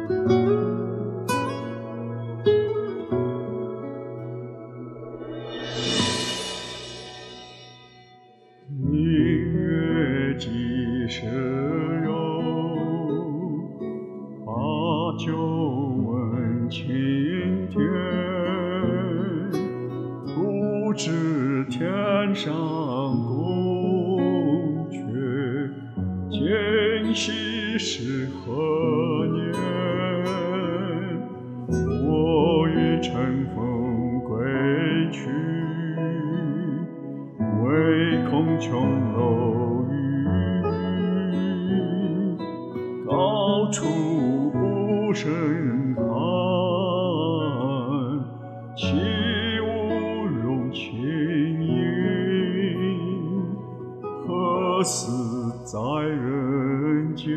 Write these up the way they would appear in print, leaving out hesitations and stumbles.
明月几时有？把酒问青天。不知天上宫阙，今夕是何年？我欲乘风归去，唯恐琼楼玉宇，高处不胜寒。起舞容轻吟，何似在人间？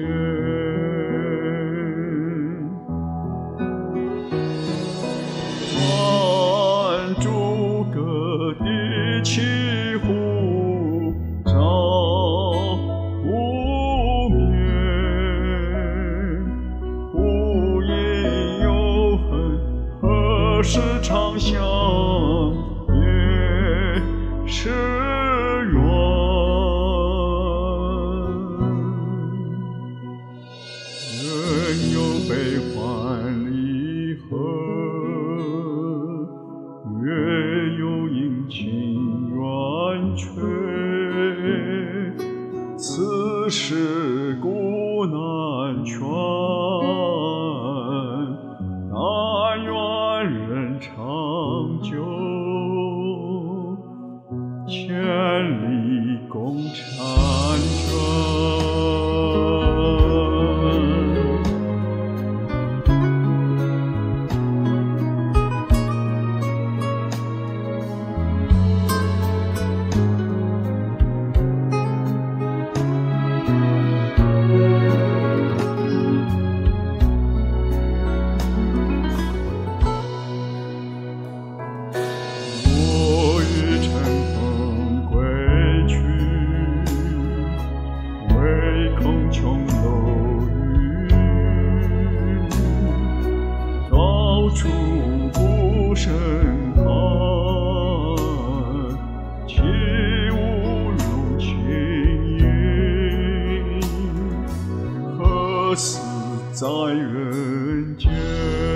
转朱阁低绮户，照无眠。忽因有恨，何时长向别时圆？人有悲欢离合，月有阴晴圆缺。此事古难全，但愿人长久，千里共婵娟。我欲乘风归去，唯恐琼楼玉宇，高处不胜寒。起舞容轻吟，何似在人间？